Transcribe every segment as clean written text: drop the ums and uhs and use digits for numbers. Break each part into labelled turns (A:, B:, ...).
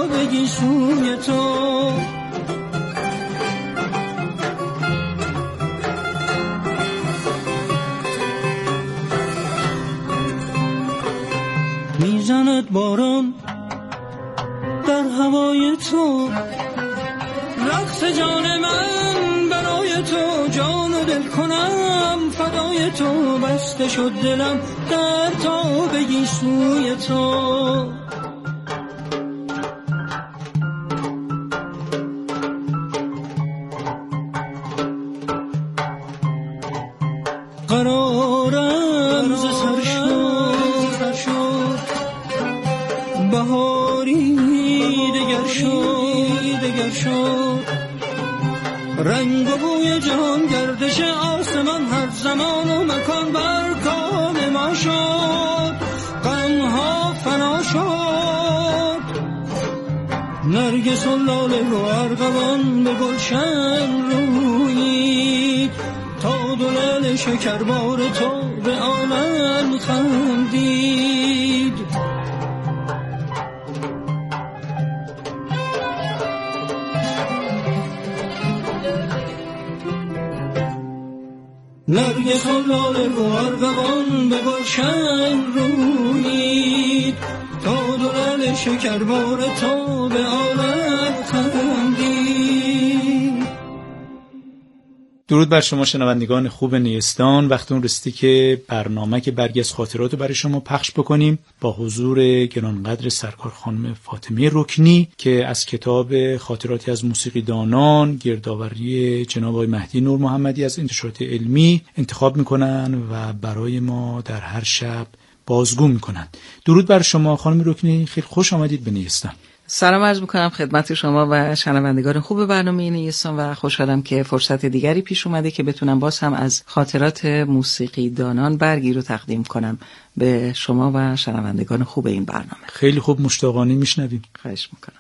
A: بگی سوی تو. میزند باران در هوای تو، رقص جان من برای تو، جان و دل کنم فدای تو، بسته شد دلم در تا بگی سوی تو. قرارم ز سر شد، بهاری دگر شد، رنگ و بوی جهان گردش آسمان هر زمان و مکان بر کام ما شد، غمها فنا شد. نرگس و لاله و ارغوان به گلشن رویید، تا دو لعل شکربار تو به عالم خندید. نرگس و لاله و ارغوان به گلشن رویید، تا دو لعل شکربار تو به عالم خندید.
B: درود بر شما شنوندگان خوب نیستان. وقتون رسیده که برنامه که برگی از خاطرات رو برای شما پخش بکنیم با حضور گرانقدر سرکار خانم فاطمه رکنی که از کتاب خاطراتی از موسیقی دانان گردآوری جناب آقای مهدی نور محمدی از انتشارات علمی انتخاب میکنن و برای ما در هر شب بازگو میکنن. درود بر شما خانم رکنی، خیلی خوش آمدید به نیستان.
C: سلام عرض میکنم خدمت شما و شنوندگان خوب برنامه نیستان و خوشحالم که فرصت دیگری پیش اومده که بتونم باز هم از خاطرات موسیقی دانان برگی رو تقدیم کنم به شما و شنوندگان خوب این برنامه.
B: خیلی خوب، مشتاقانه میشنویم.
C: خواهش میکنم.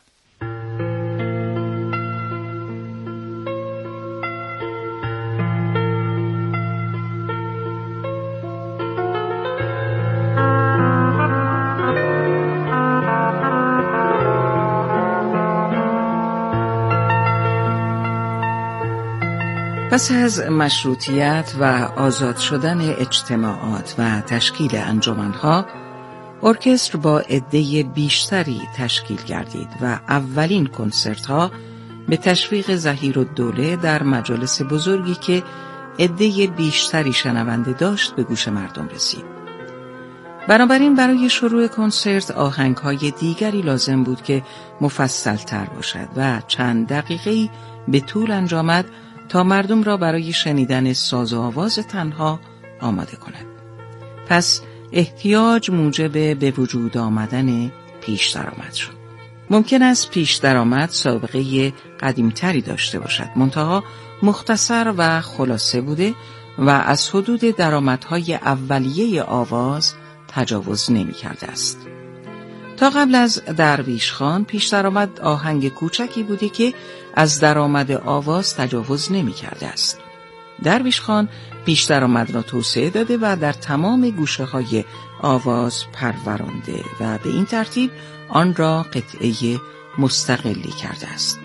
C: پس از مشروطیت و آزاد شدن اجتماعات و تشکیل انجمنها، ارکستر با عده بیشتری تشکیل گردید و اولین کنسرت‌ها به تشویق ظهیرالدوله در مجالس بزرگی که عده بیشتری شنونده داشت به گوش مردم رسید. بنابراین برای شروع کنسرت آهنگ‌های دیگری لازم بود که مفصل‌تر باشد و چند دقیقه‌ای به طول انجامد تا مردم را برای شنیدن ساز و آواز تنها آماده کند. پس احتیاج موجب به وجود آمدن پیش درآمد شد. ممکن است پیش درآمد سابقه قدیمتری داشته باشد، منتها مختصر و خلاصه بوده و از حدود درآمدهای اولیه آواز تجاوز نمی کرده است. تا قبل از درویش خان پیش درآمد آهنگ کوچکی بوده که از درآمد آواز تجاوز نمی کرده است. درویش خان پیش درآمد را توسعه داده و در تمام گوشه های آواز پرورانده و به این ترتیب آن را قطعه مستقلی کرده است.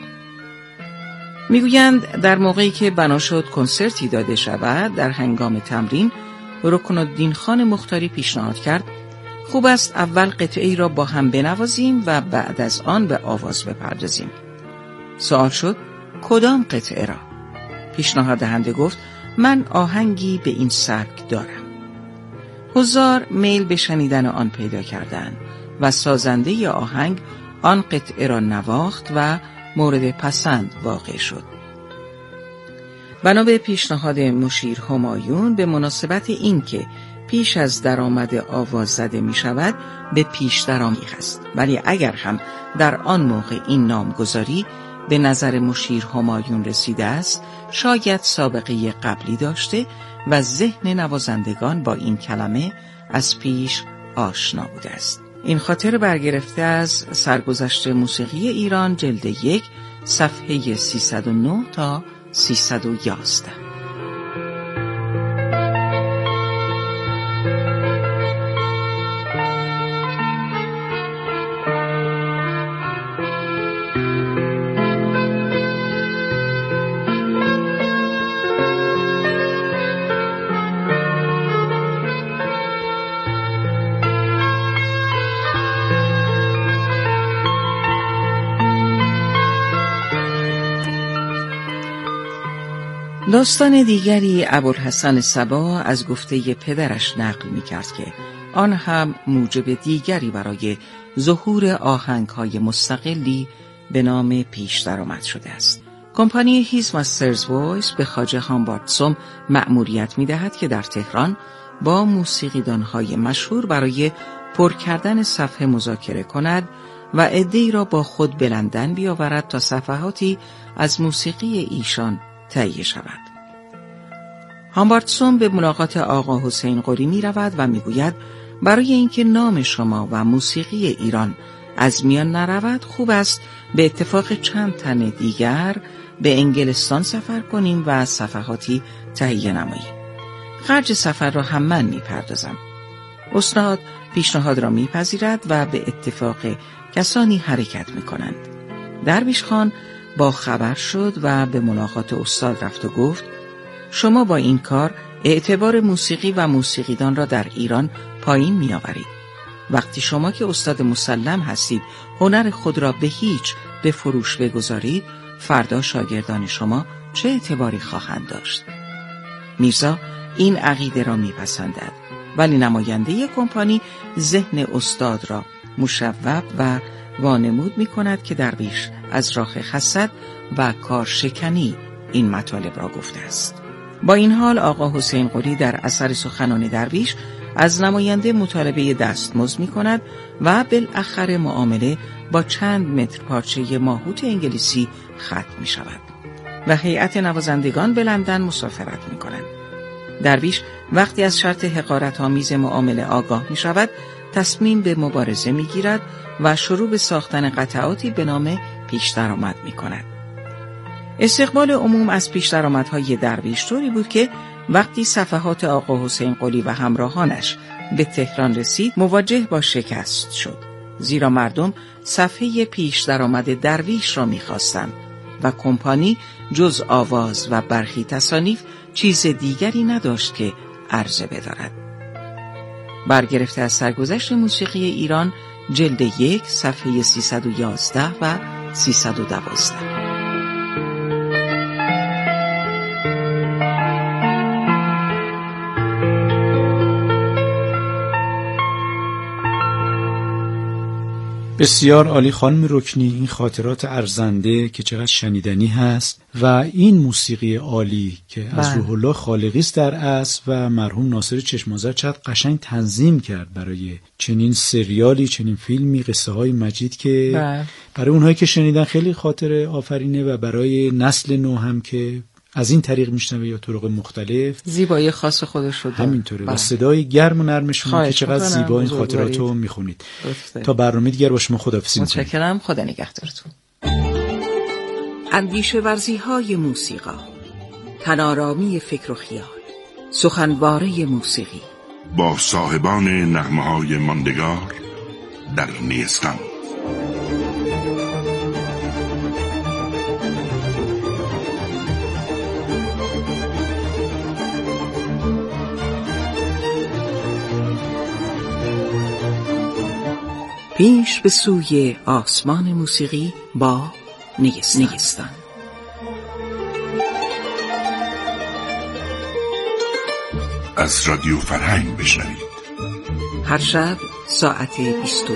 C: میگویند در موقعی که بنا شد کنسرتی داده شود، در هنگام تمرین رکن الدین خان مختاری پیشنهاد کرد خوب است اول قطعه‌ای را با هم بنوازیم و بعد از آن به آواز بپردازیم. سوال شد کدام قطعه را؟ پیشنهاد دهنده گفت من آهنگی به این سبک دارم. حضار میل به شنیدن آن پیدا کردند و سازنده آهنگ آن قطعه را نواخت و مورد پسند واقع شد. بنا به پیشنهاد مشیر همایون به مناسبت اینکه پیش از درآمد آواز زده می شود به پیش درآمد است، ولی اگر هم در آن موقع این نامگذاری به نظر مشیر همایون رسیده است شاید سابقه قبلی داشته و ذهن نوازندگان با این کلمه از پیش آشنا بوده است. این خاطر برگرفته از سرگذشت موسیقی ایران جلد 1 صفحه 309 تا 311. داستان دیگری ابوالحسن صبا از گفته پدرش نقل می‌کرد که آن هم موجب دیگری برای ظهور آهنگ‌های مستقلی به نام پیش درآمد شده است. کمپانی هیز ماسترز وایس به خواجه هامبارتسوم مأموریت می‌دهد که در تهران با موسیقیدان‌های مشهور برای پر کردن صفحه مذاکره کند و عده‌ای را با خود به لندن بیاورد تا صفحاتی از موسیقی ایشان تهیه شود. هامبارتسوم به ملاقات آقا حسین قلی می رود و می گوید برای اینکه نام شما و موسیقی ایران از میان نرود خوب است به اتفاق چند تن دیگر به انگلستان سفر کنیم و صفحاتی تهیه نماییم. خرج سفر را هم من می پردازم. استاد پیشنهاد را می پذیرد و به اتفاق کسانی حرکت می کنند. درویش خان با خبر شد و به ملاقات استاد رفت و گفت شما با این کار اعتبار موسیقی و موسیقیدان را در ایران پایین می آورید. وقتی شما که استاد مسلم هستید هنر خود را به هیچ به فروش بگذارید فردا شاگردان شما چه اعتباری خواهند داشت؟ میرزا این عقیده را می پسندد ولی نماینده کمپانی ذهن استاد را مشوب و وانمود می کند که درویش از راه حسد و کارشکنی این مطالب را گفته است. با این حال آقا حسین قلی در اثر سخنان درویش از نماینده مطالبه دستمزد می کند و بالاخره معامله با چند متر پارچه ماهوت انگلیسی ختم می شود و هیئت نوازندگان به لندن مسافرت می کنند. درویش وقتی از شرط حقارت آمیز معامله آگاه می شود تصمیم به مبارزه می گیرد و شروع به ساختن قطعاتی به نام پیش درآمد می کند. استقبال عموم از پیش درآمدهای درویش طوری بود که وقتی صفحات آقا حسین قلی و همراهانش به تهران رسید مواجه با شکست شد، زیرا مردم صفحه پیش درآمد درویش را می‌خواستند و کمپانی جز آواز و برخی تصانیف چیز دیگری نداشت که عرضه بدارد. برگرفته از سرگذشت موسیقی ایران جلد 1 صفحه 311 و 312.
B: بسیار عالی خانم رکنی، این خاطرات ارزنده که چقدر شنیدنی هست و این موسیقی عالی که از روح الله خالقی است در اصل و مرحوم ناصر چشم‌آذر چقدر قشنگ تنظیم کرد برای چنین سریالی، چنین فیلمی، قصه های مجید که برای اونهایی که شنیدن خیلی خاطر آفرینه و برای نسل نو هم که از این طریق میشنوه یا طرق مختلف
C: زیبایی خاص خودش رو داره.
B: همینطوره و صدای گرم و نرم شما که چقدر زیبا این خاطرات رو میخونید. تا برنامه دیگر با شما خداحافظی می‌کنم.
C: متشکرم. خدا نگهدارتون. اندیشه ورزی‌های موسیقی، تنارامی فکر و خیال، سخنواره موسیقی
D: با صاحبان نغمه‌های ماندگار در نیستان.
C: پیش به سوی آسمان موسیقی با نیستان.
D: از رادیو فرهنگ بشنوید.
C: هر شب ساعت 22.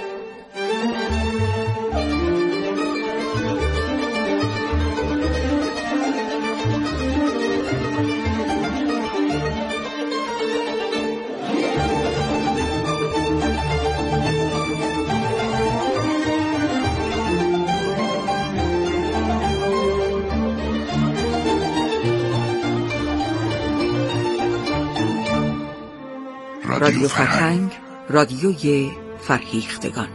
C: رادیو فرهنگ، رادیوی فرهیختگان.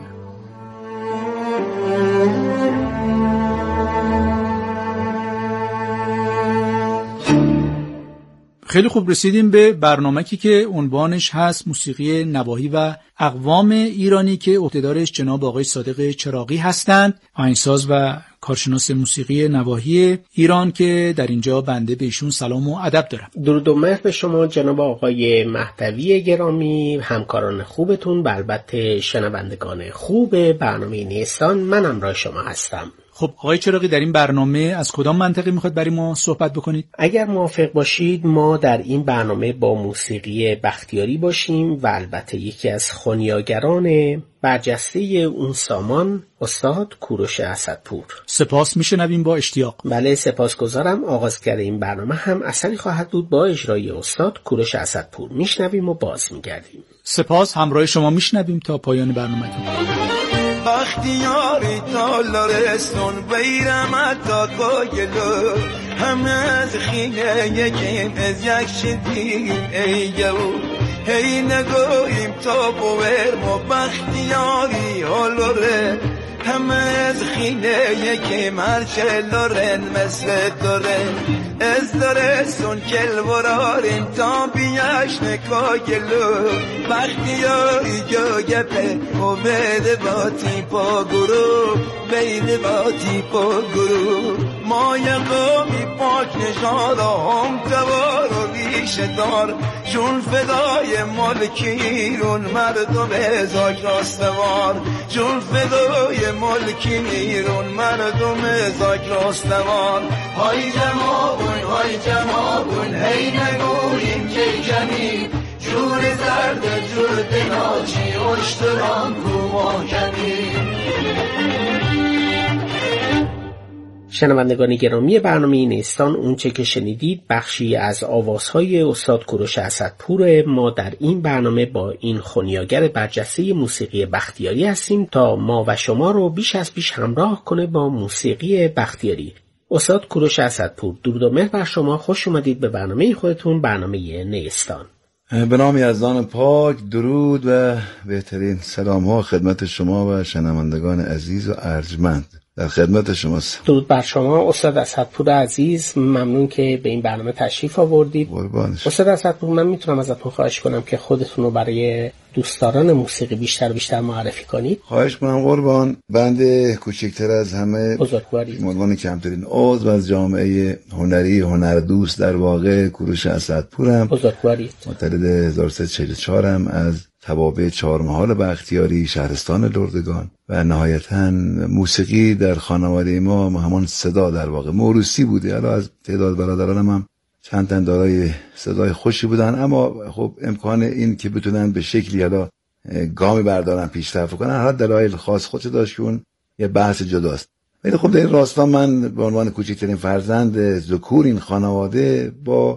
B: خیلی خوب، رسیدیم به برنامه‌ای که عنوانش هست موسیقی نواحی و اقوام ایرانی که عهدهدارش جناب آقای صادق چراغی هستند، آهنگساز و کارشناس موسیقی نواحی ایران که در اینجا بنده به ایشون سلام و ادب دارم.
E: درود و مهر به شما جناب آقای مهدوی گرامی، همکاران خوبتون و البته شنوندگان خوب برنامه نیستان. من همراه شما هستم.
B: خب آقای چراغی، در این برنامه از کدام منطقه میخواد برای ما صحبت بکنید؟
E: اگر موافق باشید ما در این برنامه با موسیقی بختیاری باشیم و البته یکی از خونیاگران برجسته اون سامان استاد کوروش اسدپور.
B: سپاس، میشنویم با اشتیاق.
E: بله سپاسگزارم. آغازگر این برنامه هم اثری خواهد بود با اجرای استاد کوروش اسدپور. میشنویم و باز میگردیم.
B: سپاس، همراه شما میشنویم تا پایان برنامه‌تون.
A: بختیاری تالارستون بیرم تا گلو همه از خینه یکیم از یک شدیم ایگو هی نگویم تا بورم و بختیاری حالوره همه از خینه یکیم هرچه لورن مثل دورن از دارستون کل وراریم تا بیاش نکاگلو بختیاری جو گپه و بده باتی پا گروه بده باتی پا گروه ما یقامی پاک نشادا هم دوار و ریشه دار چون فدای مالکیرون مردم ازاک راستوار چون فدای مالکیرون مردم ازاک راستوار های جمابون هی نگوییم که کمی جور زرد جور دناچی اشتران کوما کمی.
E: شنوندگان گرامی برنامه نیستان، اونچه که شنیدید بخشی از آوازهای استاد کوروش اسدپور. ما در این برنامه با این خونیاگر برجسته موسیقی بختیاری هستیم تا ما و شما رو بیش از پیش همراه کنه با موسیقی بختیاری. استاد کوروش اسدپور، درود و مهر بر شما. خوش اومدید به برنامه خودتون، برنامه نیستان.
F: به نام یزدان پاک، درود و بهترین سلام ها خدمت شما و شنوندگان عزیز و ارجمند. در خدمت شماست.
E: درود بر شما استاد اسدپور عزیز، ممنون که به این برنامه تشریف آوردید.
F: قربانش.
E: استاد اسدپور، من میتونم ازتون خواهش کنم که خودتون رو برای دوستداران موسیقی بیشتر معرفی کنید؟
F: خواهش کنم قربان. بنده کوچکتر از همه
E: بزرگوارید،
F: عنوان کمترین عضو از جامعه هنری هنردوست در واقع کوروش اسدپورم.
E: بزرگوارید.
F: متولد 1344 ام از توابع چهارمحال بختیاری شهرستان لردگان و نهایتاً موسیقی در خانواده ما همان صدا در واقع موروثی بوده. حالا از تعداد برادرانم هم چند تن دارای صدای خوشی بودن، اما خب امکان این که بتونن به شکلی حالا گامی بردارن پیشرفت کنن هر دلایل خاص خودش داشت که اون یه بحث جداست. ولی خب در این راستا من به عنوان کوچکترین فرزند ذکور این خانواده با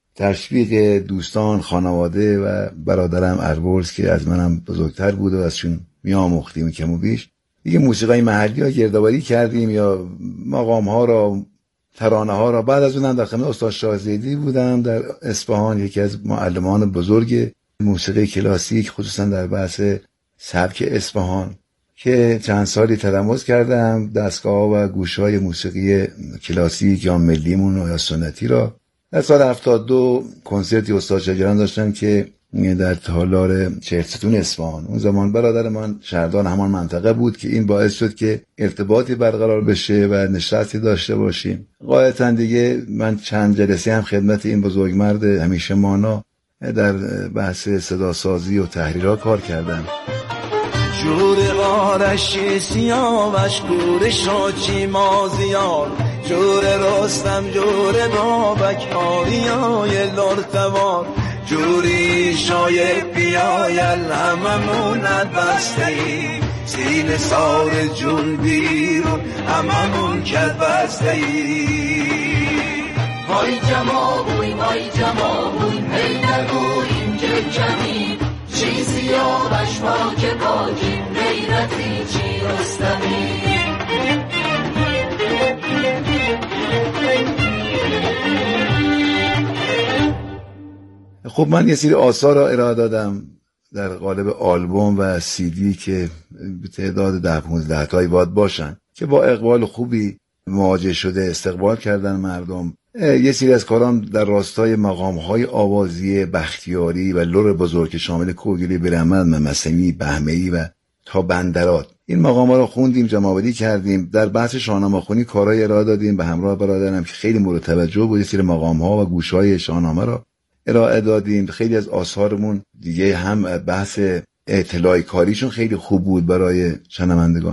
F: تشویق دوستان خانواده و برادرم البرز که از منم بزرگتر بود و ازشون میآموختیم کم و بیش، دیگه موسیقی محلی ها گردآوری کردیم یا مقام ها را ترانه ها را. بعد از اونم در خدمت استاد شاهزیدی بودم در اصفهان، یکی از معلمان بزرگ موسیقی کلاسیک خصوصا در بحث سبک اصفهان که چند سالی تلمذ کردم دستگاه و گوشهای موسیقی کلاسیک یا ملیمون و یا سنتی را. در سال 72 کنسرتی استاد شجریان داشتم که در تالار چهرستون اصفهان. اون زمان برادر من شهردار همان منطقه بود که این باعث شد که ارتباطی برقرار بشه و نشستی داشته باشیم. غایتاً دیگه من چند جلسه هم خدمت این بزرگمرد همیشه مانا در بحث صداسازی و تحریرها کار کردم.
A: جور آرشی سیاوش گور شاچی مازیار جور رستم جور بابک آریای لرتوار جوری شاید بیایل هممونت بسته ای سین سار جون بیرون هممون کد بسته ای وای جمابوی هی نگوییم که کمی چیزی آبش پاکیم غیرتی چی رستمی.
F: خب من یه سری آثار را ارائه دادم در قالب آلبوم و CD که به تعداد 10-15 تایی باید باشن که با اقبال خوبی مواجه شده، استقبال کردن مردم. یه سری از کارام در راستای مقام‌های آوازی بختیاری و لر بزرگ که شامل کوگلی، برمند، ممسمی، بهمه‌ای و تا بندرات، این مقام‌ها رو خوندیم، جمع‌آوری کردیم. در بحث شاهنامه‌خوانی کارهای ارائه دادیم به همراه برادرم که خیلی مورد توجه بود. یه سری مقام‌ها و گوش‌های شاهنامه را ارائه دادیم. خیلی از آثارمون دیگه هم بحث اطلاعی کاریشون خیلی خوب بود برای شنوندگان.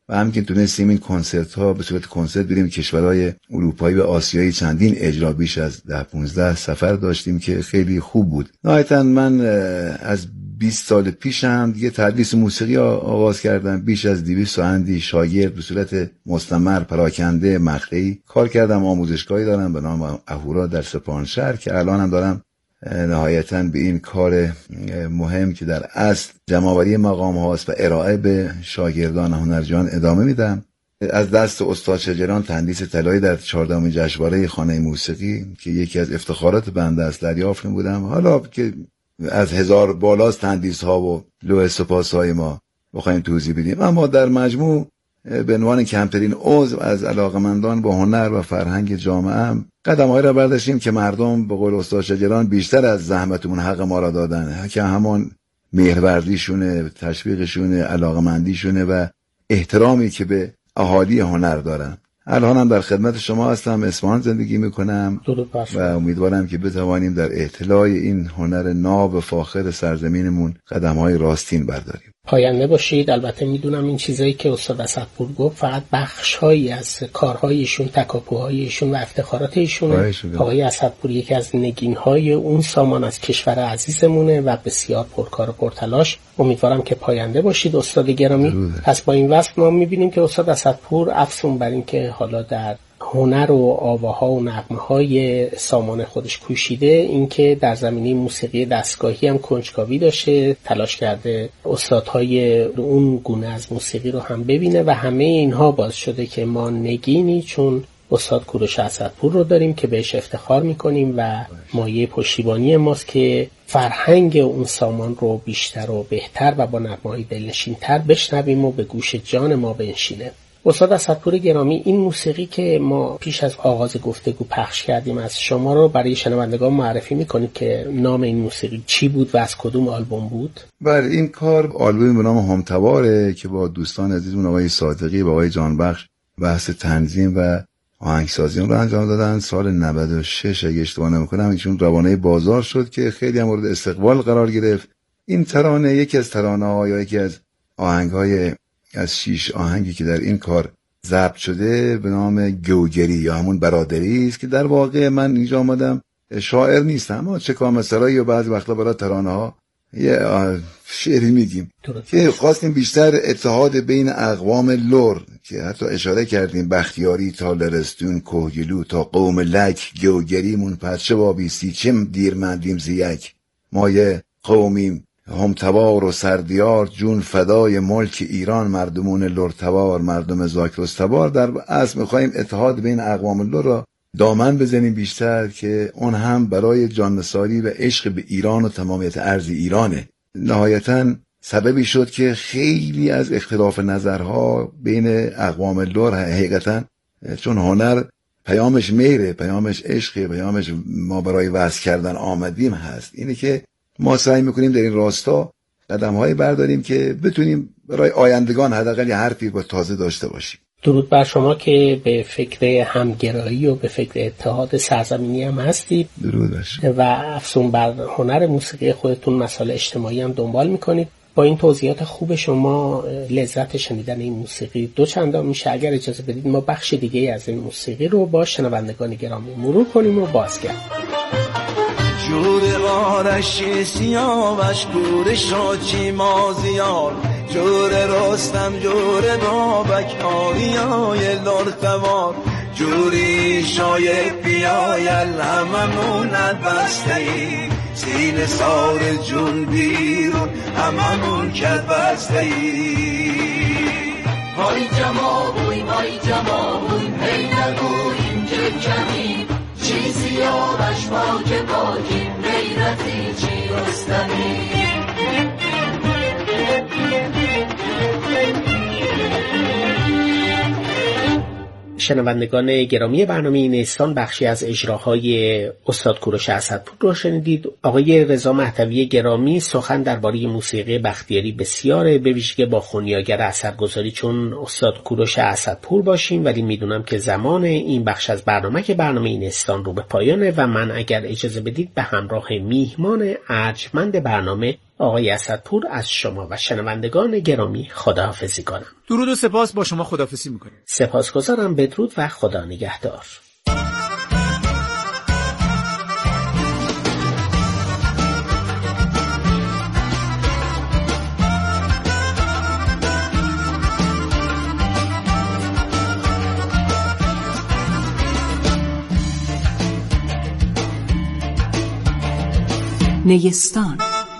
F: و همین که تونستیم این کنسرت ها به صورت کنسرت بریم کشورهای اروپایی و آسیایی، چندین اجرا بیش از 10-15 سفر داشتیم که خیلی خوب بود. نهایتاً من از 20 سال پیشم دیگه تدریس موسیقی آغاز کردم. بیش از 200 اندی شاگرد به صورت مستمر، پراکنده، مقطعی کار کردم. آموزشگاهی دارم به نام اهورا در سپاهانشهر که الان هم دارم نهایتاً به این کار مهم که در اصل جمع‌آوری مقام هاست و ارائه به شاگردان هنرجویان ادامه میدم. از دست استاد شجریان تندیس طلایی در 14مین جشنواره خانه موسیقی که یکی از افتخارات بنده است دریافت بودم. حالا که از 1000 بالاست تندیس ها و لوح سپاس های ما بخوایم توضیح بدیم، اما در مجموع به عنوان کمترین عضو از علاقمندان با هنر و فرهنگ جامعه قدم‌هایی را برداشتیم که مردم به قول استاد شجریان بیشتر از زحمتمون حق ما را دادن، که همان مهرورزیشونه، تشویقشونه، علاقمندیشونه و احترامی که به اهالی هنر دارن. الان هم در خدمت شما هستم، اصفهان زندگی میکنم و امیدوارم که بتوانیم در اطلاع این هنر ناب و فاخر سرزمینمون قدم‌های راستین برداریم.
E: پاینده باشید. البته میدونم این چیزایی که استاد اسدپور گفت فقط بخش‌هایی از کارهایشون، تکاپوهایشون و افتخارات ایشونه. آقای اسدپور یکی از نگین‌های اون سامان از کشور عزیزمونه و بسیار پرکار و پرتلاش. امیدوارم که پاینده باشید استاد گرامی. پس با این وصف ما میبینیم که استاد اسدپور افسون بر این که حالا در هنر و آواها و نغمه‌های سامان خودش کوشیده، اینکه در زمینه موسیقی دستگاهی هم کنجکاوی داشته، تلاش کرده استادهای اون گونه از موسیقی رو هم ببینه و همه اینها باعث شده که ما نگینی چون استاد کوروش اسدپور رو داریم که بهش افتخار میکنیم و مایه پشتیبانی ماست که فرهنگ اون سامان رو بیشتر و بهتر و با نغمه‌های دلنشین‌تر بشنویم و به گوش جان ما بنشینه. استاد اسدپور گرامی، این موسیقی که ما پیش از آغاز گفتگو پخش کردیم از شما رو برای شنوندگان معرفی میکنید که نام این موسیقی چی بود و از کدوم آلبوم بود؟
F: بله، این کار آلبومی به نام همتواره که با دوستان عزیزمون آقای صادقی و آقای جانبخش بحث تنظیم و آهنگسازی رو انجام دادن. سال 96 اگه اشتباه نمیکنم ایشون روانه بازار شد که خیلی هم مورد استقبال قرار گرفت. این ترانه یکی از ترانه‌ها یا یکی از آهنگ‌های از 6 آهنگی که در این کار ضبط شده به نام گوگری یا همون برادری است که در واقع من اینجا آمدم شاعر نیستم، اما چه کامسرایی و بعضی وقتا برای ترانه ها یه شعری میگیم که خواستیم بیشتر اتحاد بین اقوام لور که حتی اشاره کردیم بختیاری تا لرستون کوهگلو تا قوم لک گوگریمون پرچه بابی سیچم دیرمندیم زیک مایه قومیم همتوار و سردیار جون فدای ملک ایران مردمون لرتوار مردم زاکرستوار. در اصل میخواییم اتحاد بین اقوام لور را دامن بزنیم بیشتر که اون هم برای جاننثاری و عشق به ایران و تمامیت ارض ایرانه. نهایتاً سببی شد که خیلی از اختلاف نظرها بین اقوام لور حقیقتاً چون هنر پیامش میره، پیامش عشقه، پیامش ما برای وصل کردن آمدیم هست، اینه که ما سعی میکنیم در این راستا قدم‌هایی برداریم که بتونیم برای آیندگان حداقل یه حرفی با تازه داشته باشیم.
E: درود بر شما که به فکر همگرایی و به فکر اتحاد سرزمینی هم هستید.
F: درود بر شما.
E: و افزون بر هنر موسیقی خودتون مسائل اجتماعی هم دنبال میکنید. با این توضیحات خوب شما لذت شنیدن این موسیقی دو چندان میشه. اگر اجازه بدید ما بخش دیگه از این موسیقی رو با شنوندگان گرامی مرور کنیم و بازگردیم.
A: جور آرشی سیاوش گورش را چی مازیار جور رستم جور بابک آریای لرتوار جوری شاید بیایل هممون بسته ای سین سار جون بیرون هممون کد بسته ای وای جماوی هی نگویم که کمیم چیزی آرش باکیم غیرتی چی رستمی.
E: شنوندگان گرامی برنامه نیستان بخشی از اجراهای استاد کوروش اسدپور رو شنیدید. آقای رضا مهدوی گرامی سخن درباره موسیقی بختیاری بسیاره، به ویژگی با خونیاگر اثرگذاری چون استاد کوروش اسدپور باشیم، ولی میدونم که زمان این بخش از برنامه که برنامه نیستان رو به پایانه و من اگر اجازه بدید به همراه میهمان ارجمند برنامه آقای اسدپور از شما و شنوندگان گرامی خداحافظی کنم.
B: درود و سپاس، با شما خداحافظی میکنیم.
E: سپاسگزارم. بدرود و خدا نگهدار.
C: نیستان.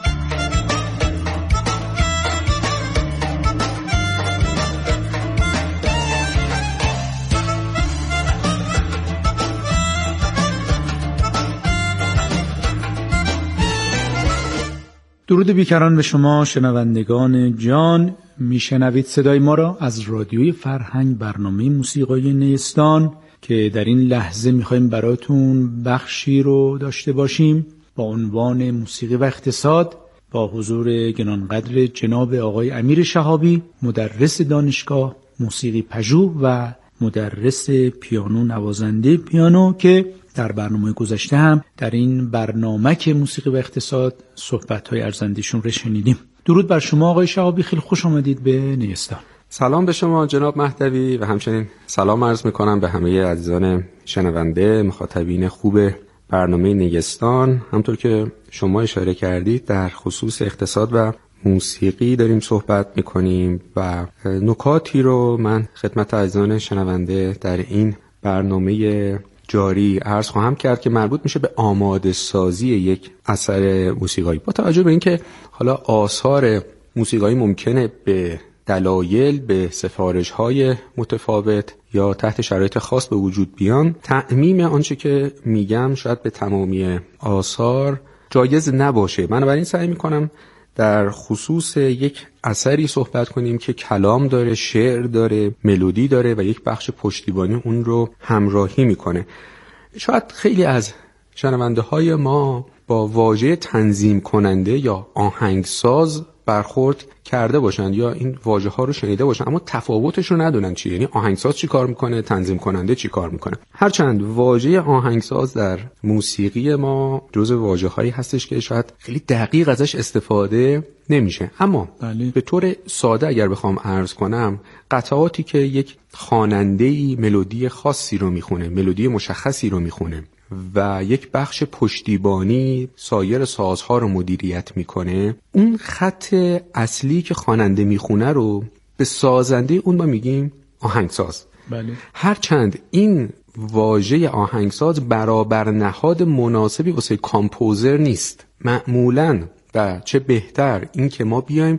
B: درود بیکران به شما شنوندگان جان. میشنوید صدای ما را از رادیوی فرهنگ، برنامه موسیقای نیستان که در این لحظه میخوایم براتون بخشی رو داشته باشیم با عنوان موسیقی و اقتصاد، با حضور گرانقدر جناب آقای امیر شهابی، مدرس دانشگاه موسیقی پژوه و مدرس پیانو، نوازنده پیانو، که در برنامه گذشته هم در این برنامه که موسیقی و اقتصاد صحبت‌های ارزندشون رو شنیدیم. درود بر شما آقای شهابی، خیلی خوش آمدید به نیستان.
G: سلام به شما جناب مهدوی و همچنین سلام عرض می‌کنم به همه عزیزان شنونده، مخاطبین خوب برنامه نیستان. همطور که شما اشاره کردید در خصوص اقتصاد و موسیقی داریم صحبت می‌کنیم و نکاتی رو من خدمت عزیزان شنونده در این برنامه جاری عرض خواهم کرد که مربوط میشه به آماده سازی یک اثر موسیقایی. با توجه به اینکه حالا آثار موسیقایی ممکنه به دلایل، به سفارش‌های متفاوت یا تحت شرایط خاص به وجود بیان، تعمیم آنچه که میگم شاید به تمامی آثار جایز نباشه. بنابراین سعی میکنم در خصوص یک اثری صحبت کنیم که کلام داره، شعر داره، ملودی داره و یک بخش پشتیبانی اون رو همراهی میکنه. شاید خیلی از شنونده های ما با واژه تنظیم کننده یا آهنگساز برخورد کرده باشن یا این واژه ها رو شنیده باشن، اما تفاوتش رو ندونن چیه، یعنی آهنگساز چی کار میکنه، تنظیم کننده چی کار میکنه. هرچند واژه آهنگساز در موسیقی ما جزو واژه هایی هستش که شاید خیلی دقیق ازش استفاده نمیشه، اما به طور ساده اگر بخوام عرض کنم، قطعاتی که یک خواننده‌ای ملودی خاصی رو میخونه، ملودی مشخصی رو میخونه و یک بخش پشتیبانی سایر سازها رو مدیریت میکنه، اون خط اصلی که خواننده میخونه رو به سازنده اون ما میگیم آهنگساز.
B: بله.
G: هرچند این واژه آهنگساز برابر نهاد مناسبی واسه کامپوزر نیست. معمولاً و چه بهتر این که ما بیایم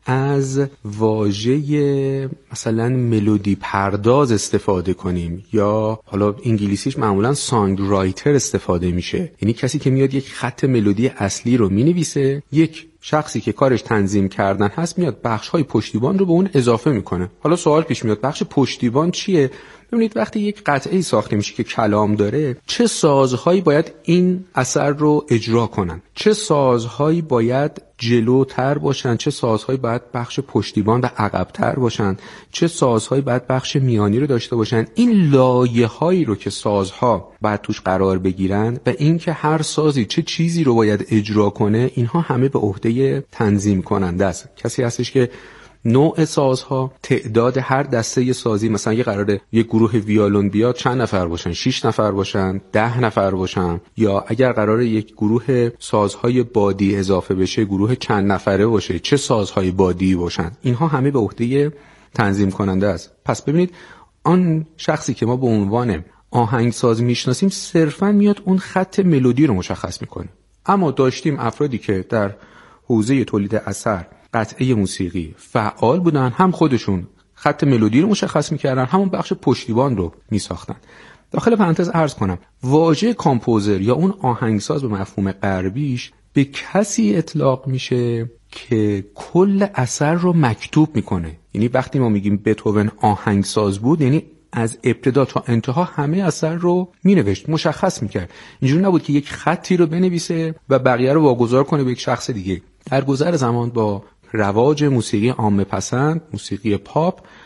G: از واژه مثلا ملودی پرداز استفاده کنیم، یا حالا انگلیسیش معمولا سانگ رایتر استفاده میشه، یعنی کسی که میاد یک خط ملودی اصلی رو مینویسه، یک شخصی که کارش تنظیم کردن هست میاد بخش‌های پشتیبان رو به اون اضافه میکنه. حالا سوال پیش میاد بخش پشتیبان چیه؟ ببینید وقتی یک قطعه ساخته میشه که کلام داره، چه سازهایی باید این اثر رو اجرا کنن، چه سازهایی باید جلوتر باشن، چه سازهایی باید بخش پشتیبان و عقب‌تر باشن، چه سازهایی باید بخش میانی رو داشته باشن. این لایه‌هایی رو که سازها باید توش قرار بگیرن و اینکه هر سازی چه چیزی رو باید اجرا کنه، اینها همه به عهده تنظیم کننده است. کسی هستش که نوع سازها، تعداد هر دسته سازی، مثلا یه قراره یک گروه ویولون بیاد چند نفر باشن، 6 نفر باشن، 10 نفر باشن، یا اگر قراره یک گروه سازهای بادی اضافه بشه گروه چند نفره باشه، چه سازهای بادی باشن، اینها همه به عهده تنظیم کننده است. پس ببینید آن شخصی که ما به عنوان آهنگساز میشناسیم صرفا میاد اون خط ملودی رو مشخص میکنه. اما داشتیم افرادی که در حوزه تولید اثر قطعه موسیقی فعال بودن، هم خودشون خط ملودی رو مشخص میکردن، همون بخش پشتیبان رو میساختن. داخل پرانتز عرض کنم واژه کامپوزر یا اون آهنگساز به مفهوم غربیش به کسی اطلاق میشه که کل اثر رو مکتوب میکنه. یعنی وقتی ما میگیم بتهوون آهنگساز بود، یعنی از ابتدا تا انتها همه اثر رو مینوشت، مشخص میکرد. اینجوری نبود که یک خطی رو بنویسه و بقیه رو واگذار کنه به یک شخص دیگه. در گذر زمان با رواج موسیقی عامه پسند، موسیقی پاپ،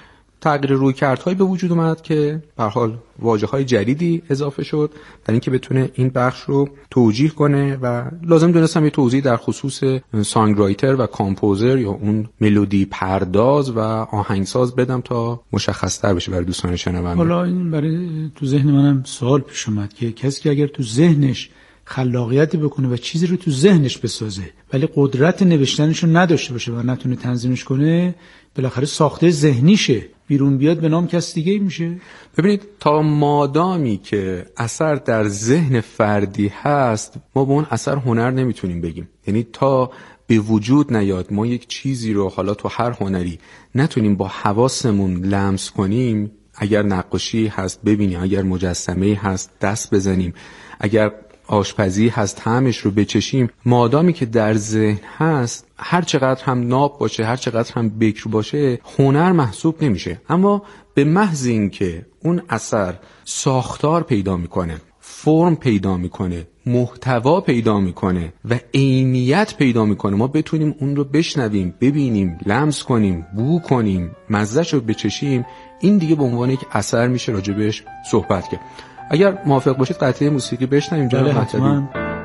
G: تغییر رویکردهایی به وجود اومد که به هر حال واژه‌های جدیدی اضافه شد در اینکه بتونه این بخش رو توجیه کنه و لازم دونستم یه توضیح در خصوص سانگ رایتر و کامپوزر یا اون ملودی پرداز و آهنگساز بدم تا مشخص‌تر بشه برای دوستان شنونده.
B: حالا این برای تو ذهن منم سوال پیش اومد که کسی که اگر تو ذهنش خلاقیت بکنه و چیزی رو تو ذهنش بسازه ولی قدرت نوشتنش رو نداشته باشه و نتونه تنظیمش کنه، بالاخره ساخته ذهنیشه بیرون بیاد به نام کس دیگه میشه.
G: ببینید تا مادامی که اثر در ذهن فردی هست ما به اون اثر هنر نمیتونیم بگیم. یعنی تا به وجود نیاد ما یک چیزی رو حالا تو هر هنری نتونیم با حواسمون لمس کنیم، اگر نقاشی هست ببینیم، اگر مجسمه هست دست بزنیم، اگر آشپزی هست طعمش رو بچشیم، مادامی که در ذهن هست هر چقدر هم ناب باشه، هر چقدر هم بکر باشه، هنر محسوب نمیشه. اما به محض اینکه اون اثر ساختار پیدا میکنه، فرم پیدا میکنه، محتوا پیدا میکنه و عینیت پیدا میکنه، ما بتونیم اون رو بشنویم، ببینیم، لمس کنیم، بو کنیم، مزه‌ش رو بچشیم، این دیگه به عنوان یک اثر میشه راجبش صحبت کرد. اگر موافق باشید قطعه موسیقی بشنویم جناب مطلبی.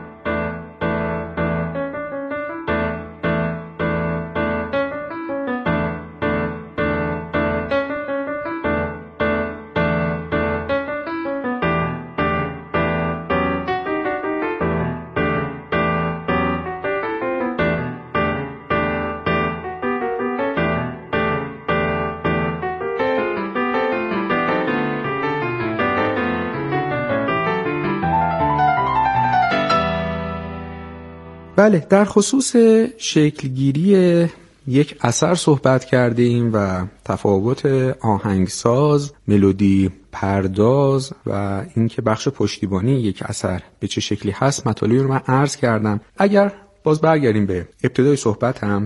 G: بله، در خصوص شکلگیری یک اثر صحبت کردیم و تفاوت آهنگساز، ملودی پرداز و اینکه بخش پشتیبانی یک اثر به چه شکلی هست مطالبی رو من عرض کردم. اگر باز برگردیم به ابتدای صحبتم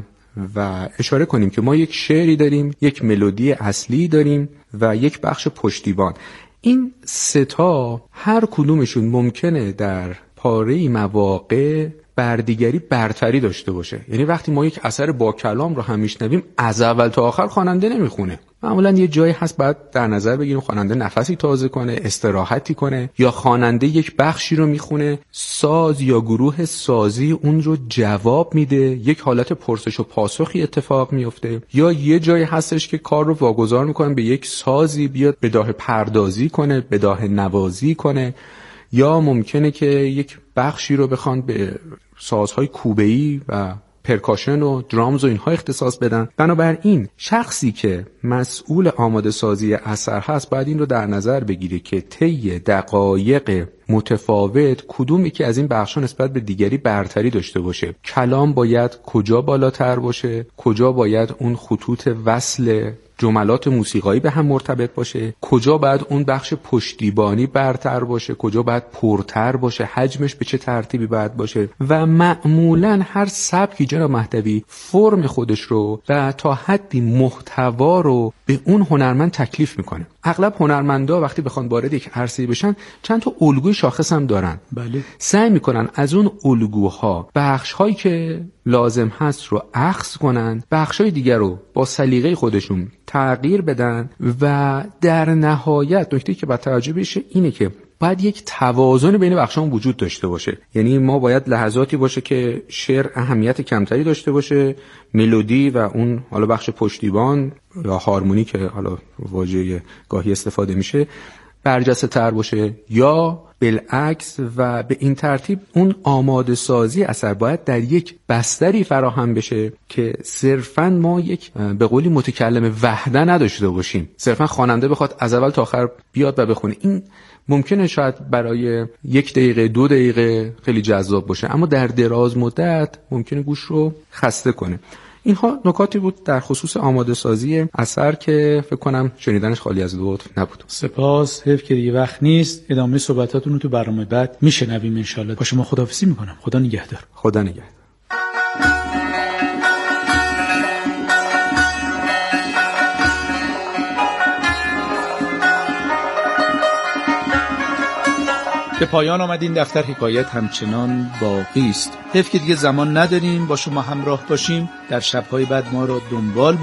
G: و اشاره کنیم که ما یک شعری داریم، یک ملودی اصلی داریم و یک بخش پشتیبان. این سه تا هر کدومشون ممکنه در پاره مواقع بردیگری برتری داشته باشه. یعنی وقتی ما یک اثر با کلام رو هم میشنویم از اول تا آخر خواننده نمیخونه. معمولا یه جایی هست باید در نظر بگیریم خواننده نفسی تازه کنه، استراحتی کنه، یا خواننده یک بخشی رو میخونه، ساز یا گروه سازی اون رو جواب میده، یک حالت پرسش و پاسخی اتفاق میفته، یا یه جایی هستش که کار رو واگذار میکنن به یک سازی بیاد بداهه پردازی کنه، بداهه نوازی کنه، یا ممکنه که یک بخشی رو بخوان به سازهای کوبه‌ای و پرکاشن و درامز و اینها اختصاص بدن. بنابراین شخصی که مسئول آماده سازی اثر هست باید این رو در نظر بگیره که طی دقایق متفاوت کدومی که از این بخش‌ها نسبت به دیگری برتری داشته باشه. کلام باید کجا بالاتر باشه، کجا باید اون خطوط وصل جملات موسیقایی به هم مرتبط باشه، کجا باید اون بخش پشتیبانی برتر باشه، کجا باید پرتر باشه، حجمش به چه ترتیبی باید باشه. و معمولاً هر سبکی جناب مهدوی فرم خودش رو و تا حدی محتوا رو به اون هنرمند تکلیف میکنه. اغلب هنرمندا وقتی بخوان وارد یک عرصه بشن چند تا الگوی شاخص هم دارن. بله. سعی میکنن از اون الگوها بخش‌هایی که لازم هست رو اخذ کنن، بخش‌های دیگر رو با سلیقه خودشون تغییر بدن و در نهایت نکته‌ای که باید توجه بشه اینه که باید یک توازن بین بخش‌ها وجود داشته باشه. یعنی ما باید لحظاتی باشه که شعر اهمیت کمتری داشته باشه، ملودی و اون حالا بخش پشتیبان یا هارمونی که حالا واژه گاهی استفاده میشه برجسته تر باشه، یا بالعکس، و به این ترتیب اون آماده سازی اثر باید در یک بستری فراهم بشه که صرفاً ما یک به قولی متکلم وحده نداشته باشیم، صرفاً خواننده بخواد از اول تا آخر بیاد و بخونه. این ممکنه شاید برای 1 دقیقه 2 دقیقه خیلی جذاب باشه، اما در دراز مدت ممکنه گوش رو خسته کنه. اینها نکاتی بود در خصوص آماده سازی اثر که فکر کنم شنیدنش خالی از لطف نبود.
B: سپاس. حیف که دیگه وقت نیست. ادامه صحبتاتون رو تو برنامه بعد میشنویم ان شاءالله. با شما خداحافظی میکنم. خدا نگهدار.
G: خدا نگهدار.
B: به پایان آمد این دفتر حکایت همچنان باقی است. حیف که دیگه زمان نداریم با شما همراه باشیم. در شب‌های بعد ما را دنبال